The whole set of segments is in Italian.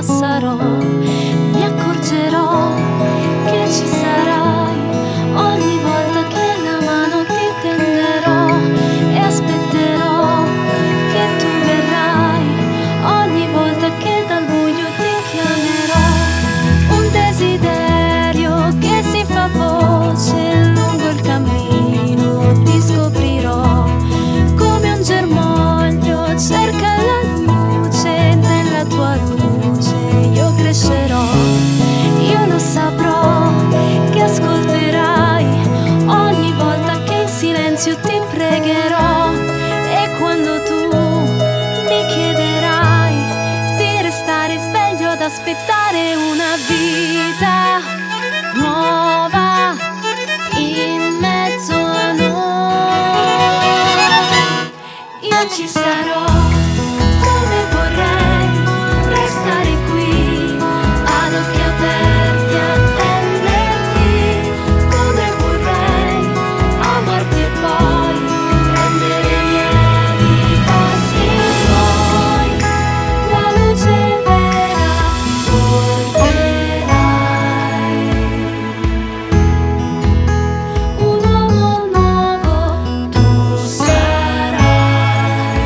sarò, mi accorgerò che ci sarai ogni volta che la mano ti tenderò e aspetterò che tu verrai ogni volta che dal buio ti chiamerò. Un desiderio che si fa voce lungo il cammino, ti scoprirò come un germoglio cerca la luce, nella tua luce io crescerò. Io lo saprò che ascolterai ogni volta che in silenzio ti pregherò, e quando tu mi chiederai di restare sveglio ad aspettare una vita nuova in mezzo a noi, io ci sarò come vorrei restare qui ad occhi aperti a attenderti, come vorrei amarti e poi prendere lievi passi tuoi. La luce vera porterai, un uomo nuovo tu sarai.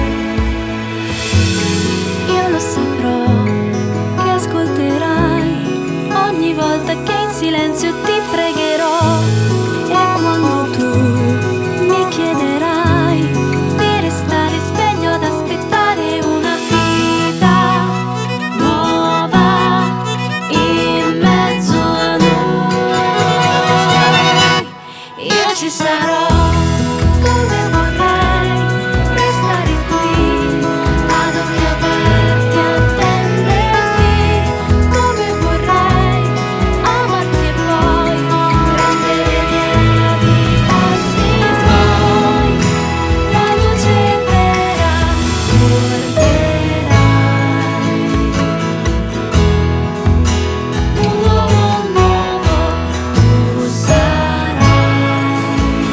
Io lo saprò che ascolterai ogni volta che in silenzio ti pregherò, e quando tu mi chiederai di restare sveglio ad aspettare una vita nuova in mezzo a noi, io ci sarò come vorrei restare qui ad occhi aperti a attenderti, come vorrei amarti e poi prendere lievi passi tuoi. La luce vera porterai, un uomo nuovo tu sarai.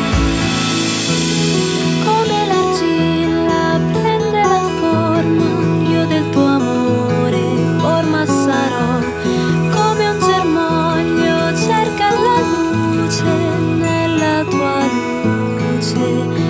Come l'argilla prende la forma, io del tuo amore forma sarò. Come un germoglio cerca la luce, nella tua luce